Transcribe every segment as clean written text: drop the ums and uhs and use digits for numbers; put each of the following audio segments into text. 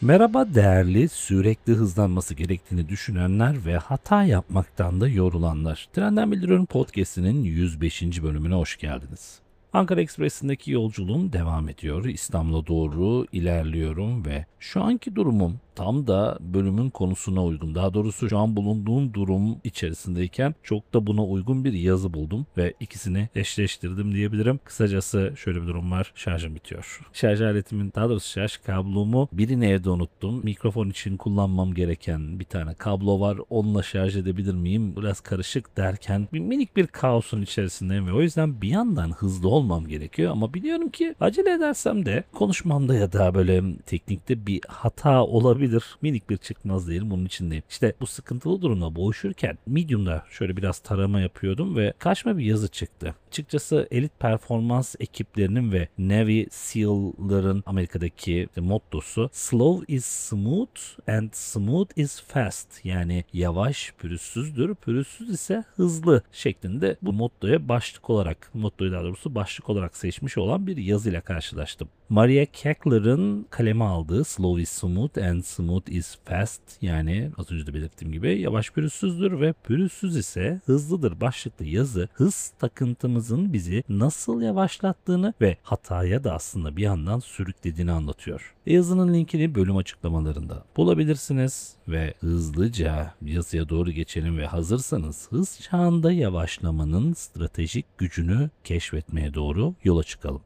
Merhaba değerli, sürekli hızlanması gerektiğini düşünenler ve hata yapmaktan da yorulanlar. Trenden Bildiriyorum Podcast'inin 105. bölümüne hoş geldiniz. Ankara Ekspresi'ndeki yolculuğum devam ediyor. İstanbul'a doğru ilerliyorum ve şu anki durumum tam da bölümün konusuna uygun. Daha doğrusu şu an bulunduğum durum içerisindeyken çok da buna uygun bir yazı buldum ve ikisini eşleştirdim diyebilirim. Kısacası şöyle bir durum var. Şarjım bitiyor. Şarj aletimin, daha doğrusu şarj kablomu birini evde unuttum. Mikrofon için kullanmam gereken bir tane kablo var. Onunla şarj edebilir miyim? Biraz karışık derken minik bir kaosun içerisindeyim ve o yüzden bir yandan hızlı olmam gerekiyor ama biliyorum ki acele edersem de konuşmamda ya da böyle teknikte bir hata olabilir. Minik bir çıkmaz değilim, bunun içindeyim. İşte bu sıkıntılı durumla boğuşurken Medium'da şöyle biraz tarama yapıyordum ve karşıma bir yazı çıktı. Açıkçası elit performans ekiplerinin ve Navy SEAL'ların Amerika'daki mottosu "Slow is smooth and smooth is fast." Yani yavaş pürüzsüzdür, pürüzsüz ise hızlı şeklinde bu mottoyu daha doğrusu başlık olarak seçmiş olan bir yazıyla karşılaştım. Maria Keckler'ın kaleme aldığı "Slow is smooth and smooth is fast" yani az önce de belirttiğim gibi yavaş pürüzsüzdür ve pürüzsüz ise hızlıdır başlıklı yazı hız takıntımızın bizi nasıl yavaşlattığını ve hataya da aslında bir yandan sürüklediğini anlatıyor. Yazının linkini bölüm açıklamalarında bulabilirsiniz ve hızlıca yazıya doğru geçelim ve hazırsanız hız çağında yavaşlamanın stratejik gücünü keşfetmeye doğru yola çıkalım.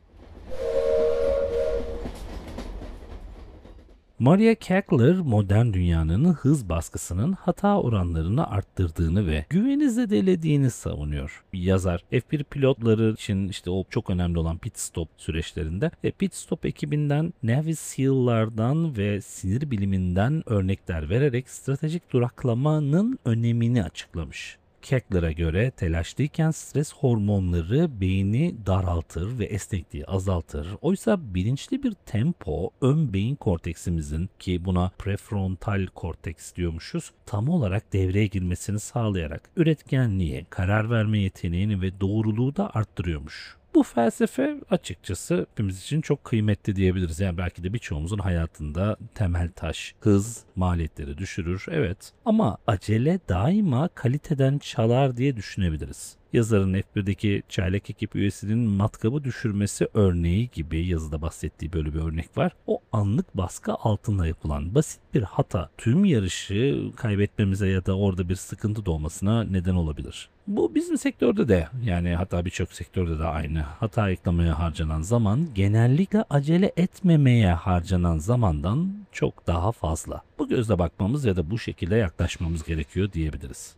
Maria Keckler, modern dünyanın hız baskısının hata oranlarını arttırdığını ve güveni zedelediğini savunuyor. Yazar, F1 pilotları için işte o çok önemli olan pit stop süreçlerinde pit stop ekibinden, Navy SEAL'lardan ve sinir biliminden örnekler vererek stratejik duraklamanın önemini açıklamış. Keckler'a göre telaşlıyken stres hormonları beyni daraltır ve esnekliği azaltır. Oysa bilinçli bir tempo ön beyin korteksimizin, ki buna prefrontal korteks diyormuşuz, tam olarak devreye girmesini sağlayarak üretkenliği, karar verme yeteneğini ve doğruluğu da arttırıyormuş. Bu felsefe açıkçası hepimiz için çok kıymetli diyebiliriz. Yani belki de birçoğumuzun hayatında temel taş. Hız maliyetleri düşürür, evet. Ama acele daima kaliteden çalar diye düşünebiliriz. Yazarın F1'deki çaylak ekip üyesinin matkabı düşürmesi örneği gibi yazıda bahsettiği böyle bir örnek var. O anlık baskı altında yapılan basit bir hata tüm yarışı kaybetmemize ya da orada bir sıkıntı doğmasına neden olabilir. Bu bizim sektörde de, yani hatta birçok sektörde de aynı. Hata ayıklamaya harcanan zaman genellikle acele etmemeye harcanan zamandan çok daha fazla. Bu gözle bakmamız ya da bu şekilde yaklaşmamız gerekiyor diyebiliriz.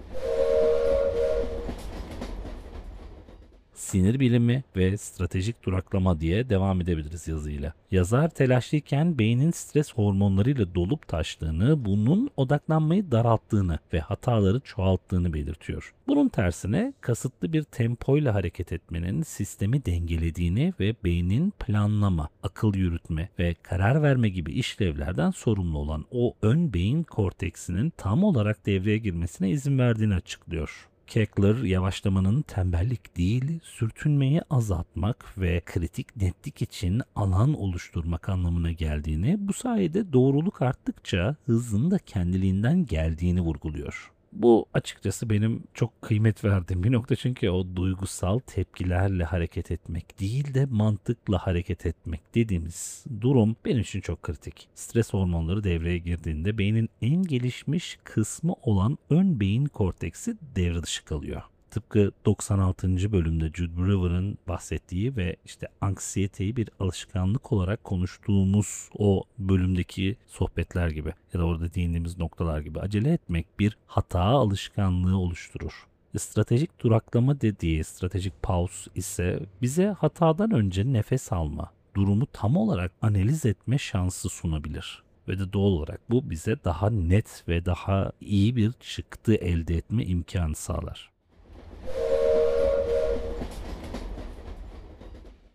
Sinir bilimi ve stratejik duraklama diye devam edebiliriz yazıyla. Yazar, telaşlıyken beynin stres hormonlarıyla dolup taştığını, bunun odaklanmayı daralttığını ve hataları çoğalttığını belirtiyor. Bunun tersine kasıtlı bir tempoyla hareket etmenin sistemi dengelediğini ve beynin planlama, akıl yürütme ve karar verme gibi işlevlerden sorumlu olan o ön beyin korteksinin tam olarak devreye girmesine izin verdiğini açıklıyor. Keckler, yavaşlamanın tembellik değil, sürtünmeyi azaltmak ve kritik netlik için alan oluşturmak anlamına geldiğini, bu sayede doğruluk arttıkça hızın da kendiliğinden geldiğini vurguluyor. Bu açıkçası benim çok kıymet verdiğim bir nokta, çünkü o duygusal tepkilerle hareket etmek değil de mantıkla hareket etmek dediğimiz durum benim için çok kritik. Stres hormonları devreye girdiğinde beynin en gelişmiş kısmı olan ön beyin korteksi devre dışı kalıyor. Tıpkı 96. bölümde Jude Brewer'ın bahsettiği ve işte anksiyeteyi bir alışkanlık olarak konuştuğumuz o bölümdeki sohbetler gibi ya da orada değindiğimiz noktalar gibi acele etmek bir hata alışkanlığı oluşturur. Stratejik duraklama dediği stratejik pause ise bize hatadan önce nefes alma, durumu tam olarak analiz etme şansı sunabilir. Ve de doğal olarak bu bize daha net ve daha iyi bir çıktı elde etme imkanı sağlar.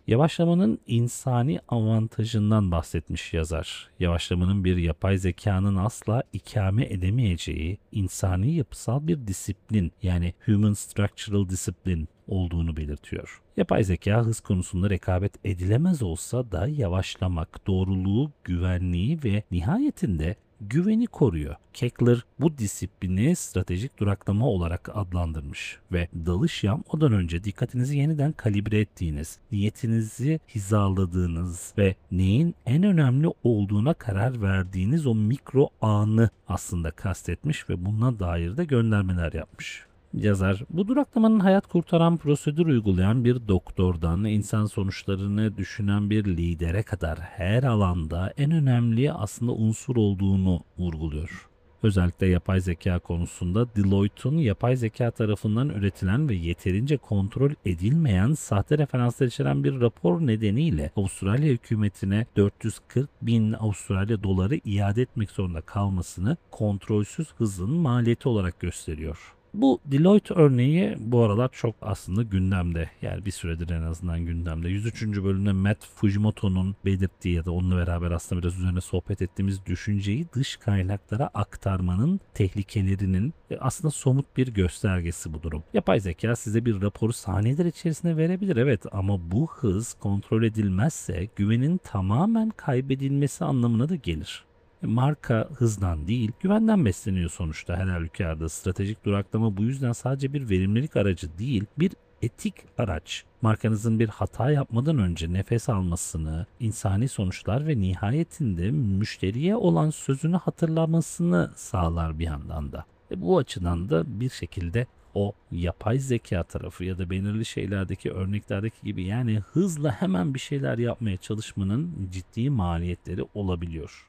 Yavaşlamanın insani avantajından bahsetmiş yazar. Yavaşlamanın bir yapay zekanın asla ikame edemeyeceği insani yapısal bir disiplin, yani human structural discipline olduğunu belirtiyor. Yapay zeka hız konusunda rekabet edilemez olsa da yavaşlamak, doğruluğu, güvenliği ve nihayetinde güveni koruyor. Kekler bu disiplini stratejik duraklama olarak adlandırmış ve dalış yapmadan önce dikkatinizi yeniden kalibre ettiğiniz, niyetinizi hizaladığınız ve neyin en önemli olduğuna karar verdiğiniz o mikro anı aslında kastetmiş ve buna dair de göndermeler yapmış. Yazar, bu duraklamanın hayat kurtaran prosedür uygulayan bir doktordan insan sonuçlarını düşünen bir lidere kadar her alanda en önemli aslında unsur olduğunu vurguluyor. Özellikle yapay zeka konusunda Deloitte'un yapay zeka tarafından üretilen ve yeterince kontrol edilmeyen sahte referanslar içeren bir rapor nedeniyle Avustralya hükümetine 440 bin Avustralya doları iade etmek zorunda kalmasını kontrolsüz hızın maliyeti olarak gösteriyor. Bu Deloitte örneği bu aralar çok aslında gündemde. Yani bir süredir en azından gündemde. 103. bölümde Matt Fujimoto'nun belirttiği ya da onunla beraber aslında biraz üzerine sohbet ettiğimiz düşünceyi dış kaynaklara aktarmanın tehlikelerinin aslında somut bir göstergesi bu durum. Yapay zeka size bir raporu saniyeler içerisinde verebilir, evet, ama bu hız kontrol edilmezse güvenin tamamen kaybedilmesi anlamına da gelir. Marka hızdan değil, güvenden besleniyor sonuçta her halükarda. Stratejik duraklama bu yüzden sadece bir verimlilik aracı değil, bir etik araç. Markanızın bir hata yapmadan önce nefes almasını, insani sonuçlar ve nihayetinde müşteriye olan sözünü hatırlamasını sağlar bir yandan da. Bu açıdan da bir şekilde o yapay zeka tarafı ya da belirli şeylerdeki örneklerdeki gibi, yani hızla hemen bir şeyler yapmaya çalışmanın ciddi maliyetleri olabiliyor.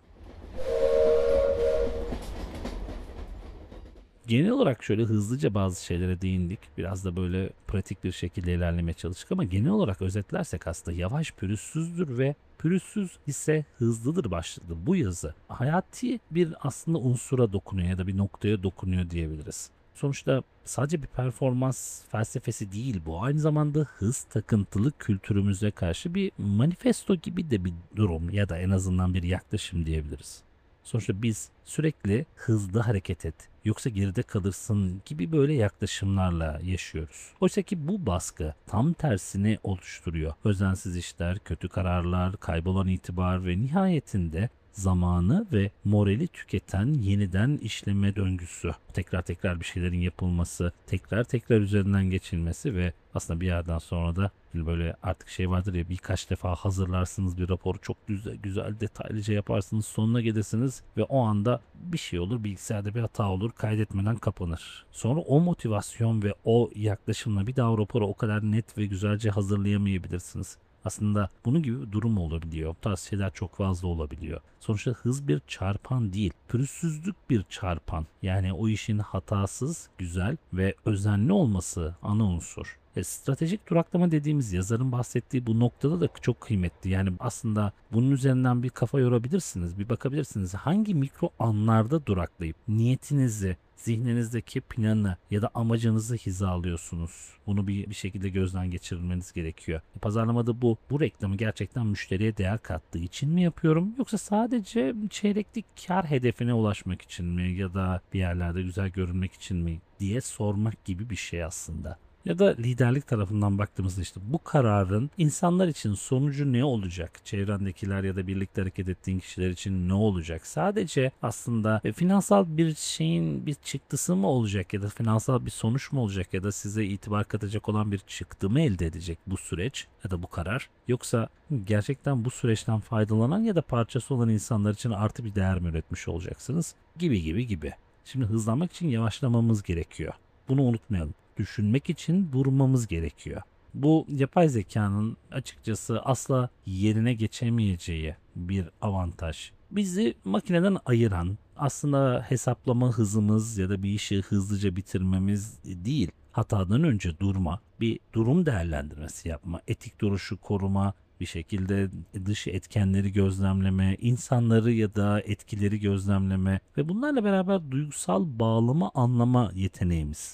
Genel olarak şöyle hızlıca bazı şeylere değindik. Biraz da böyle pratik bir şekilde ilerlemeye çalıştık ama genel olarak özetlersek aslında yavaş pürüzsüzdür ve pürüzsüz ise hızlıdır başlıklı bu yazı hayati bir aslında unsura dokunuyor ya da bir noktaya dokunuyor diyebiliriz. Sonuçta sadece bir performans felsefesi değil bu. Aynı zamanda hız takıntılı kültürümüze karşı bir manifesto gibi de bir durum ya da en azından bir yaklaşım diyebiliriz. Sonuçta biz sürekli hızlı hareket et, yoksa geride kalırsın gibi böyle yaklaşımlarla yaşıyoruz. Oysa ki bu baskı tam tersini oluşturuyor. Özensiz işler, kötü kararlar, kaybolan itibar ve nihayetinde zamanı ve morali tüketen yeniden işleme döngüsü. Tekrar tekrar bir şeylerin yapılması, tekrar tekrar üzerinden geçilmesi ve aslında bir yerden sonra da böyle artık şey vardır ya, birkaç defa hazırlarsınız bir raporu, çok güzel güzel detaylıca yaparsınız, sonuna gelirsiniz ve o anda bir şey olur, bilgisayarda bir hata olur, kaydetmeden kapanır. Sonra o motivasyon ve o yaklaşımla bir daha o raporu o kadar net ve güzelce hazırlayamayabilirsiniz. Aslında bunun gibi bir durum olabiliyor. Bu tarz şeyler çok fazla olabiliyor. Sonuçta hız bir çarpan değil, pürüzsüzlük bir çarpan. Yani o işin hatasız, güzel ve özenli olması ana unsur. Stratejik duraklama dediğimiz yazarın bahsettiği bu noktada da çok kıymetli. Yani aslında bunun üzerinden bir kafa yorabilirsiniz, bir bakabilirsiniz. Hangi mikro anlarda duraklayıp niyetinizi, zihninizdeki planı ya da amacınızı hizalıyorsunuz. Bunu bir şekilde gözden geçirmeniz gerekiyor. Pazarlamada bu reklamı gerçekten müşteriye değer kattığı için mi yapıyorum? Yoksa sadece çeyreklik kar hedefine ulaşmak için mi ya da bir yerlerde güzel görünmek için mi diye sormak gibi bir şey aslında. Ya da liderlik tarafından baktığımızda işte bu kararın insanlar için sonucu ne olacak? Çevrendekiler ya da birlikte hareket ettiğin kişiler için ne olacak? Sadece aslında finansal bir şeyin bir çıktısı mı olacak ya da finansal bir sonuç mu olacak ya da size itibar katacak olan bir çıktı mı elde edecek bu süreç ya da bu karar? Yoksa gerçekten bu süreçten faydalanan ya da parçası olan insanlar için artı bir değer mi üretmiş olacaksınız? Gibi gibi gibi. Şimdi hızlanmak için yavaşlamamız gerekiyor. Bunu unutmayalım. Düşünmek için durmamız gerekiyor. Bu yapay zekanın açıkçası asla yerine geçemeyeceği bir avantaj. Bizi makineden ayıran aslında hesaplama hızımız ya da bir işi hızlıca bitirmemiz değil. Hatadan önce durma, bir durum değerlendirmesi yapma, etik duruşu koruma, bir şekilde dış etkenleri gözlemleme, insanları ya da etkileri gözlemleme ve bunlarla beraber duygusal bağlama anlama yeteneğimiz.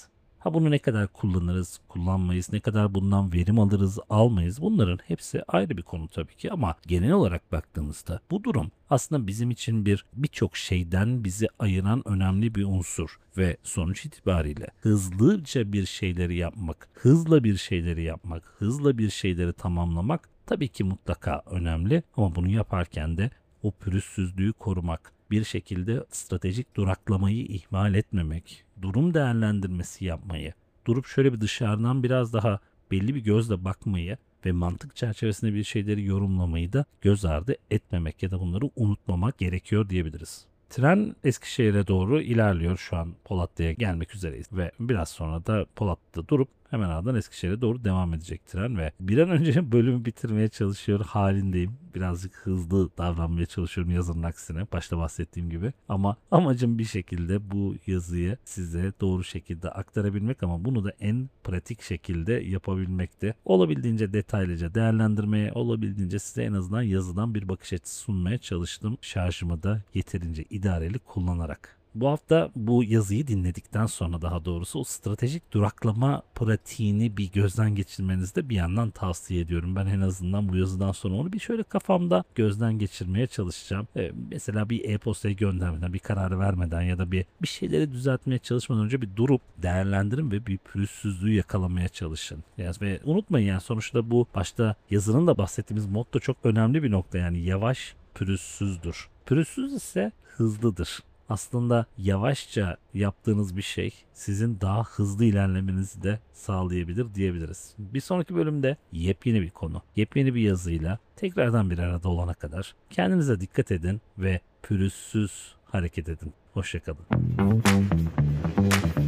Ha bunu ne kadar kullanırız, kullanmayız, ne kadar bundan verim alırız, almayız, bunların hepsi ayrı bir konu tabii ki, ama genel olarak baktığımızda bu durum aslında bizim için birçok şeyden bizi ayıran önemli bir unsur ve sonuç itibariyle hızlıca bir şeyleri yapmak, hızla bir şeyleri yapmak, hızla bir şeyleri tamamlamak tabii ki mutlaka önemli, ama bunu yaparken de o pürüzsüzlüğü korumak, bir şekilde stratejik duraklamayı ihmal etmemek, durum değerlendirmesi yapmayı, durup şöyle bir dışarıdan biraz daha belli bir gözle bakmayı ve mantık çerçevesinde bir şeyleri yorumlamayı da göz ardı etmemek ya da bunları unutmamak gerekiyor diyebiliriz. Tren Eskişehir'e doğru ilerliyor. Şu an Polatlı'ya gelmek üzereyiz ve biraz sonra da Polatlı'da durup hemen ardından Eskişehir'e doğru devam edecek tren ve bir an önce bölümü bitirmeye çalışıyor halindeyim. Birazcık hızlı davranmaya çalışıyorum yazının aksine, başta bahsettiğim gibi. Ama amacım bir şekilde bu yazıyı size doğru şekilde aktarabilmek, ama bunu da en pratik şekilde yapabilmekte. Olabildiğince detaylıca değerlendirmeye, olabildiğince size en azından yazıdan bir bakış açısı sunmaya çalıştım. Şarjımı da yeterince idareli kullanarak. Bu hafta bu yazıyı dinledikten sonra, daha doğrusu o stratejik duraklama pratiğini bir gözden geçirmenizi de bir yandan tavsiye ediyorum. Ben en azından bu yazıdan sonra onu bir şöyle kafamda gözden geçirmeye çalışacağım. Mesela bir e-postayı göndermeden, bir kararı vermeden ya da bir şeyleri düzeltmeye çalışmadan önce bir durup değerlendirin ve bir pürüzsüzlüğü yakalamaya çalışın. Ve unutmayın, yani sonuçta bu başta yazının da bahsettiğimiz motto çok önemli bir nokta. Yani yavaş pürüzsüzdür. Pürüzsüz ise hızlıdır. Aslında yavaşça yaptığınız bir şey sizin daha hızlı ilerlemenizi de sağlayabilir diyebiliriz. Bir sonraki bölümde yepyeni bir konu, yepyeni bir yazıyla tekrardan bir arada olana kadar kendinize dikkat edin ve pürüzsüz hareket edin. Hoşça kalın.